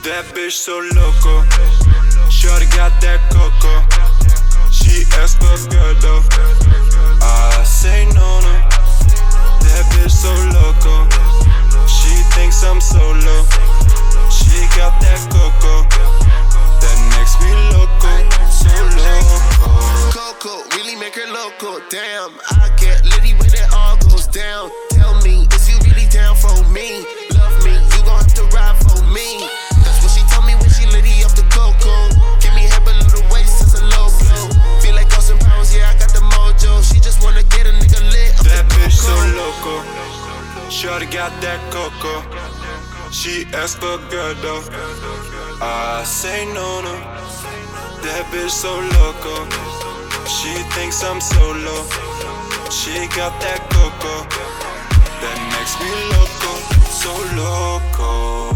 That bitch so loco. Shorty got that coco. She asked for girl though. I say no. That bitch so loco. She thinks I'm solo. She got that coco. That makes me loco. So loco. Coco, really make her loco. Damn, I get litty when it all goes down. Tell me, is you really down for me? Love me, you gon' have to ride for me. That's what she told me when she litty up the coco. Give me head below the waist, it's a low blow. Feel like Austin Powers, yeah, I got the mojo. She just wanna get a nigga lit up that the bitch so coco. loco. Shorty got that coco. She asked for girl though. I say no. That bitch so loco. She thinks I'm solo. She got that coco. That makes me loco. So loco.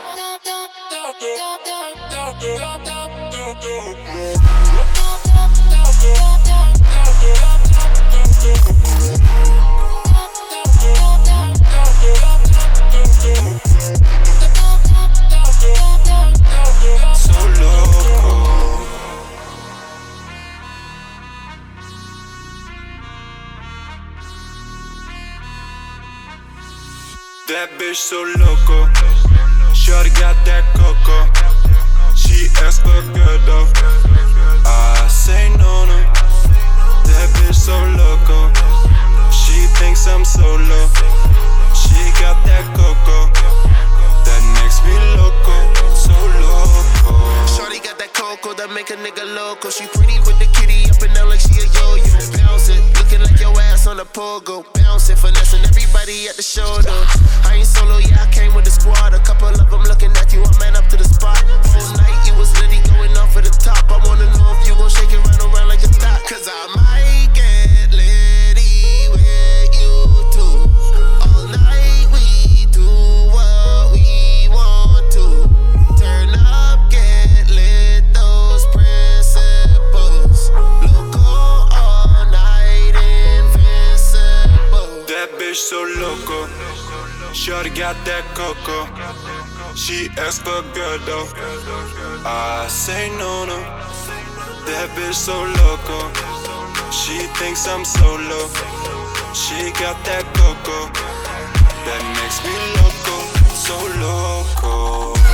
That bitch so loco. Shorty got that coco. She asked for girl though. I say no. That bitch so loco. She thinks I'm solo. She got that coco. That makes me loco. So loco. Shorty got that coco that make a nigga loco. She pretty with the kitty up and down like she a yo-yo. Bounce it, looking like your ass on a pogo. Bounce it, finessing everybody at the shoulder. I ain't solo, yeah, I came with the squad. A couple of them looking at you, I man up to the spot. Whole night you was litty going off at the top. I wanna know if you gon' shake it round around like a thot. Cause I might get litty with you too. All night we do what we want to. Turn up, get lit, those principles. Loco all night, invincible. That bitch so loco. Shorty got that coco. She asked for girl though. I say no. That bitch so loco. She thinks I'm solo. She got that coco. That makes me loco. So loco.